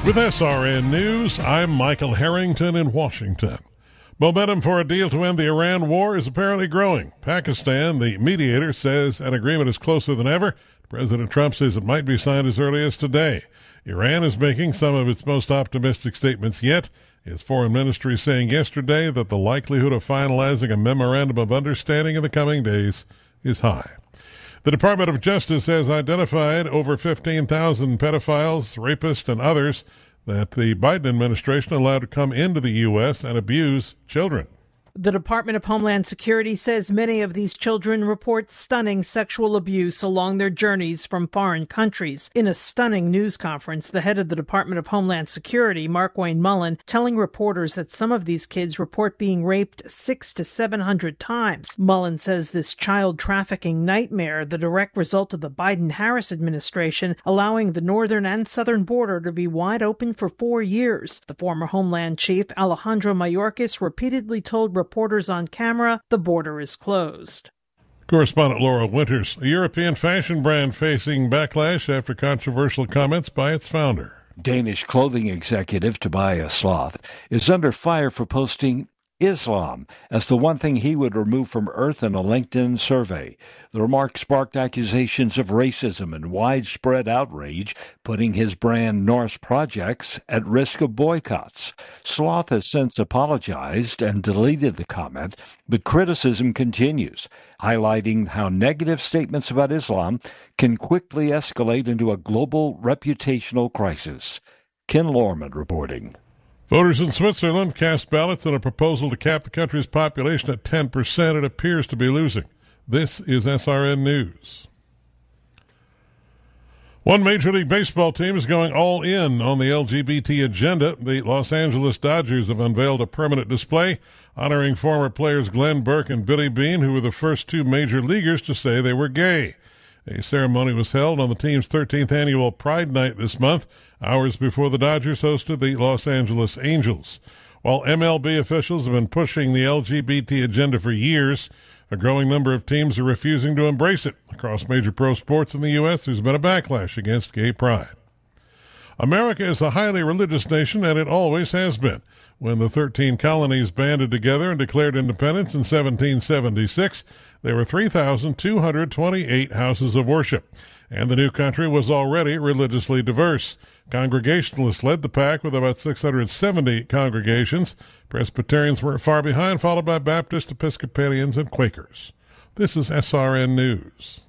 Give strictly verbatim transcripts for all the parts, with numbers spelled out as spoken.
With S R N News, I'm Michael Harrington in Washington. Momentum for a deal to end the Iran war is apparently growing. Pakistan, the mediator, says an agreement is closer than ever. President Trump says it might be signed as early as today. Iran is making some of its most optimistic statements yet. Its foreign ministry saying yesterday that the likelihood of finalizing a memorandum of understanding in the coming days is high. The Department of Justice has identified over fifteen thousand pedophiles, rapists, and others that the Biden administration allowed to come into the U S and abuse children. The Department of Homeland Security says many of these children report stunning sexual abuse along their journeys from foreign countries. In a stunning news conference, the head of the Department of Homeland Security, Markwayne Mullin, telling reporters that some of these kids report being raped six to seven hundred times. Mullin says this child trafficking nightmare, the direct result of the Biden-Harris administration, allowing the northern and southern border to be wide open for four years. The former Homeland Chief, Alejandro Mayorkas, repeatedly told reporters on camera the border is closed. Correspondent Laura Winters. A European fashion brand facing backlash after controversial comments by its founder. Danish clothing executive Tobias Sloth is under fire for posting Islam as the one thing he would remove from Earth in a LinkedIn survey. The remark sparked accusations of racism and widespread outrage, putting his brand Norse Projects at risk of boycotts. Sloth has since apologized and deleted the comment, but criticism continues, highlighting how negative statements about Islam can quickly escalate into a global reputational crisis. Ken Lorman reporting. Voters in Switzerland cast ballots on a proposal to cap the country's population at ten percent. It appears to be losing. This is S R N News. One Major League Baseball team is going all in on the L G B T agenda. The Los Angeles Dodgers have unveiled a permanent display honoring former players Glenn Burke and Billy Beane, who were the first two major leaguers to say they were gay. A ceremony was held on the team's thirteenth annual Pride Night this month, hours before the Dodgers hosted the Los Angeles Angels. While M L B officials have been pushing the L G B T agenda for years, a growing number of teams are refusing to embrace it. Across major pro sports in the U S, there's been a backlash against gay pride. America is a highly religious nation, and it always has been. When the thirteen colonies banded together and declared independence in seventeen seventy-six, there were three thousand two hundred twenty-eight houses of worship, and the new country was already religiously diverse. Congregationalists led the pack with about six hundred seventy congregations. Presbyterians were far behind, followed by Baptists, Episcopalians, and Quakers. This is S R N News.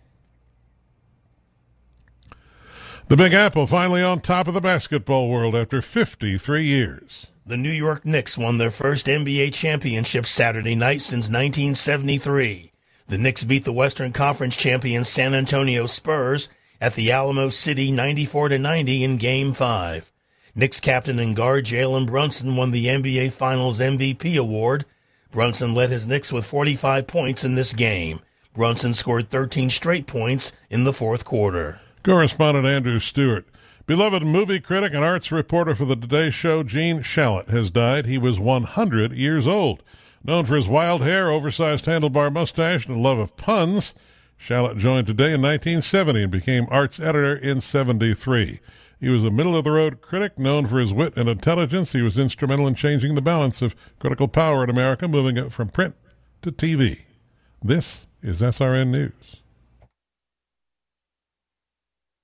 The Big Apple finally on top of the basketball world after fifty-three years. The New York Knicks won their first N B A championship Saturday night since nineteen seventy-three. The Knicks beat the Western Conference champion San Antonio Spurs at the Alamo City ninety-four to ninety in Game five. Knicks captain and guard Jalen Brunson won the N B A Finals M V P award. Brunson led his Knicks with forty-five points in this game. Brunson scored thirteen straight points in the fourth quarter. Correspondent Andrew Stewart. Beloved movie critic and arts reporter for the Today Show, Gene Shalit, has died. He was one hundred years old. Known for his wild hair, oversized handlebar mustache, and a love of puns, Shalit joined Today in nineteen seventy and became arts editor in seventy-three. He was a middle-of-the-road critic known for his wit and intelligence. He was instrumental in changing the balance of critical power in America, moving it from print to T V. This is S R N News.